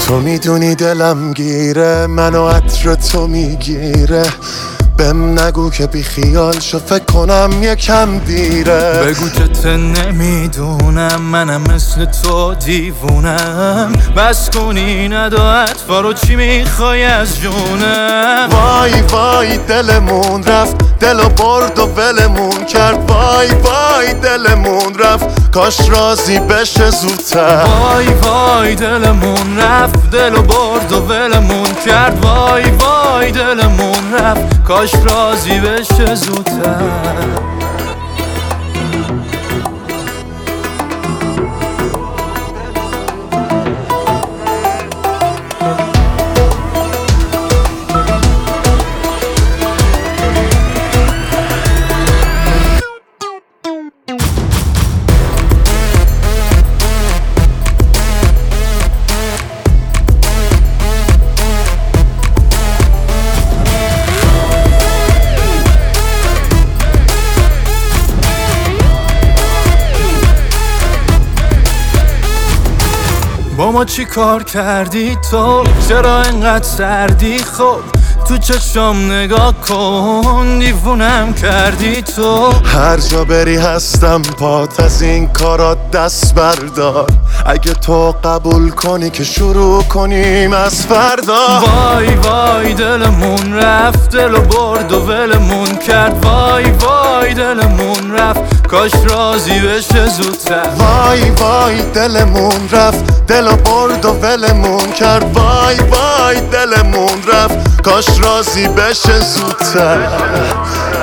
تو میدونی دلم گیره، منو عطر تو میگیره. بهم نگو که بی خیال شو، فکر کنم یکم دیره. بگو که ته نمیدونم، منم مثل تو دیوونم. بس کنی ندا اطفارو، چی میخوای از جونم؟ وای وای دلمون رفت، دلو برد و ولمون کرد. وای وای دلمون رفت، کاش راضی بشه زودتر. وای وای دلمون رفت، دلو برد و ولمون کرد. وای وای دلمون رفت، کاش راضی بشه زودتر. با ما چی کار کردی تو؟ چرا اینقدر سردی؟ خب تو چشم نگاه کن، دیوونم کردی تو. هر جا بری هستم پات، از این کارا دست بردار. اگه تو قبول کنی که شروع کنیم از فردا. وای وای دلمون رفت، دلو برد و ولمون کرد. وای وای دلمون رفت، کاش راضی بشه زودتر. وای وای دلمون رفت، دلو برد و ولمون کرد. وای وای دلمون رفت، کاش راضی بشه زودتر.